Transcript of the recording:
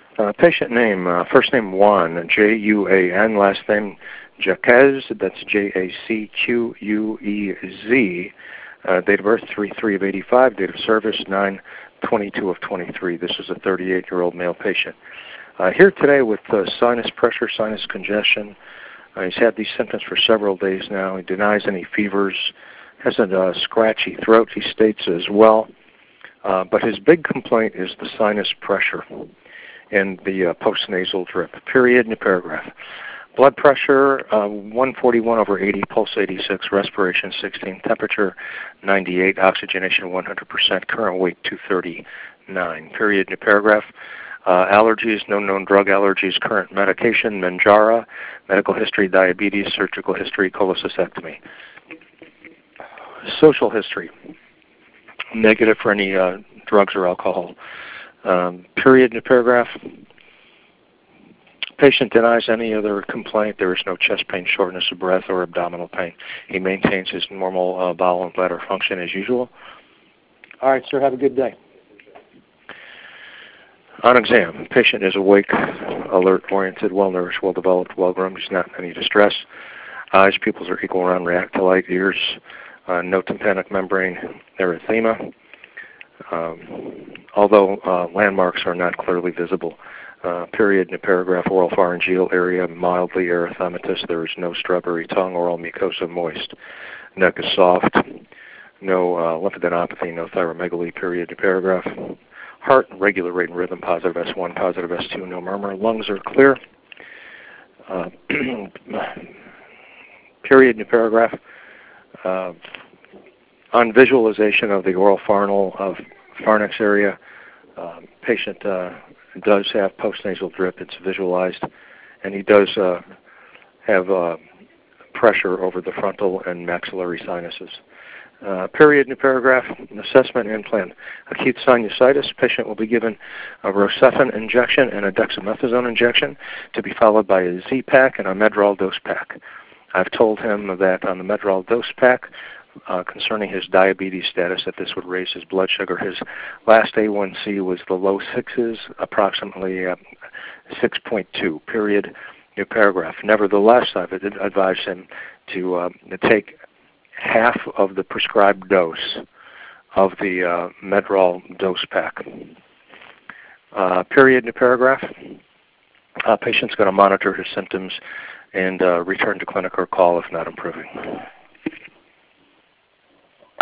Patient name, first name Juan, J-U-A-N, last name Jaquez, that's J-A-C-Q-U-E-Z. Date of birth 3/3 of 85, date of service 9/22 of 23. This is a 38-year-old male patient. Here today with sinus pressure, sinus congestion. He's had these symptoms for several days now. He denies any fevers, has a scratchy throat, he states as well. But his big complaint is the sinus pressure and the postnasal drip. Period, new paragraph. Blood pressure 141/80, pulse 86, respiration 16, temperature 98, oxygenation 100%, current weight 239. Period, new paragraph. Allergies, no known drug allergies, current medication, Manjaro, medical history, diabetes, surgical history, cholecystectomy. Social history, negative for any drugs or alcohol. Period, new paragraph. Patient denies any other complaint. There is no chest pain, shortness of breath, or abdominal pain. He maintains his normal bowel and bladder function as usual. All right, sir, have a good day. On exam, patient is awake, alert, oriented, well-nourished, well-developed, well-groomed. He's not in any distress. Eyes, pupils are equal around, react to light. Ears, no tympanic membrane erythema. Although landmarks are not clearly visible. Period, in the paragraph, oral pharyngeal area mildly erythematous. There is no strawberry tongue, oral mucosa moist. Neck is soft. No lymphadenopathy, no thyromegaly, period, in the paragraph. Heart, regular rate and rhythm, positive S1, positive S2, no murmur. Lungs are clear. Period, in the paragraph. On visualization of the oral pharynx area, patient does have postnasal drip. It's visualized, and he does have pressure over the frontal and maxillary sinuses. Period, new paragraph. Assessment and plan. Acute sinusitis. Patient will be given a Rocephin injection and a dexamethasone injection to be followed by a Z-Pak and a Medrol dose pack. I've told him that on the Medrol dose pack, concerning his diabetes status, that this would raise his blood sugar. His last A1C was the low sixes, approximately 6.2. Period, new paragraph. Nevertheless, I've advised him to take half of the prescribed dose of the Medrol dose pack. Period, new paragraph. Patient's going to monitor his symptoms and return to clinic or call if not improving.